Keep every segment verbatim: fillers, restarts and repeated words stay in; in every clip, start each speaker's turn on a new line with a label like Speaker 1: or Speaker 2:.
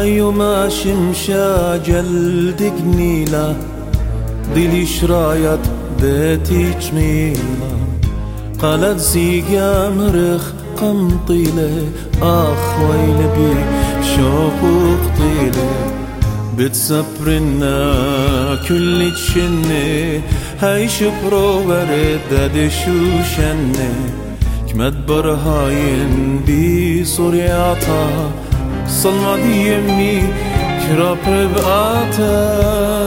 Speaker 1: أيما شمشة جلد جميلة ضلي شرايط بيتي جميلة قالت زيقا مرخ قمطيلة آخ ويلي بي شوق وقطيلة بتسبرنا كل تشني هاي شبرو ورد دشو شني كمد برهاين بي صريعتا صلما دي يمي كراب ربقاتا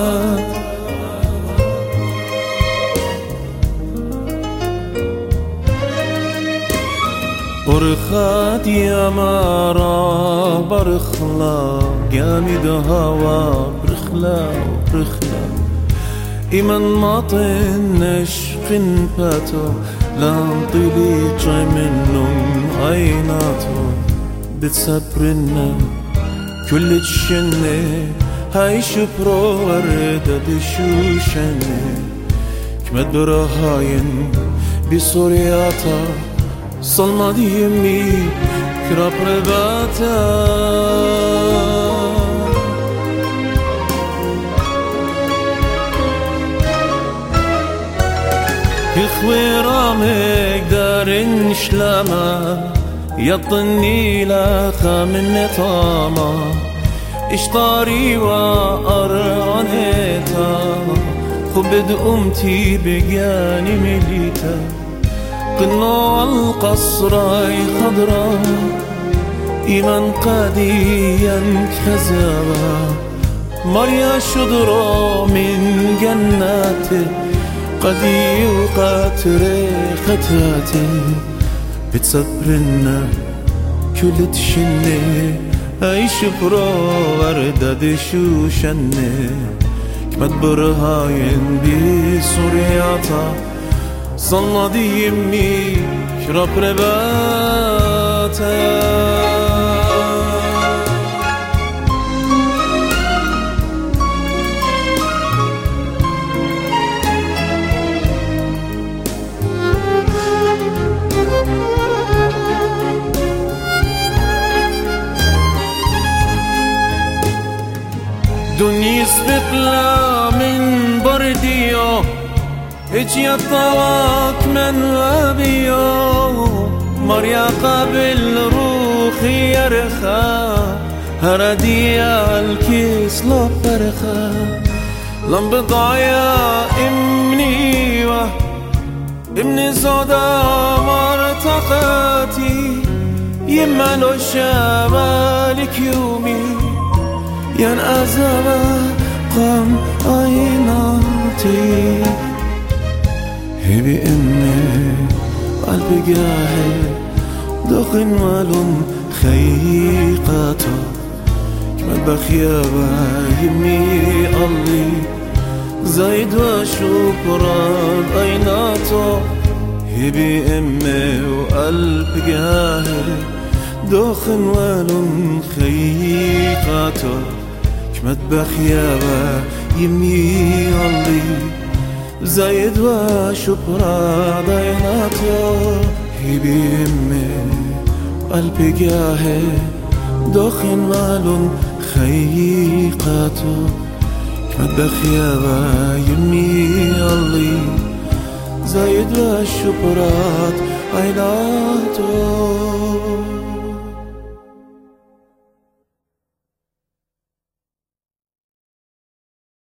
Speaker 1: برخات يا مارا برخلا جامد هوا برخلا برخلا إيمان ماطن نشقن باتو لانطلي جاي منهم عيناتو بتسبرنا كل تشني هاي شبرو وردة دشوشني كمد براهاين بصورياتا صلما دي يمي كراب رباتا إخوي مقدر نشلما يطني لخا من نطاما اشطاري وأرعنيتا خبد أمتي بجاني مليتا قنو القصراي خضرا إيمان قديا كذابا مريا شدرا من جناتي قدي وقاتري ختاتي بتصبرنا كل تشني أي شبرا وردة دشوشني كمد برهاين بي صريعتا صلنا دي يمي شرب رباتا دنيا سبقلا من برديو اجي الطواك من وابيو مريا قبل روخي يرخا هرديا الكيس لو فرخا لم بضايا امني و امني زودا مرتقاتي يما لو شمالك يومي ين أزابا قام عيناتي هبي امي قلبي قاهي دخن والون خيقاتا كمد بخيابا يمي الله زايد وشكرا عيناتو هبي امي وقلبي قاهي دخن والون خيقاتا كمد بخيابا يمي الله زايد وشبرا ضيناتو هبي امي قلبي قاهي دخن مال خيقاتو كمد بخيابا يمي الله زايد وشبرا ضيناتو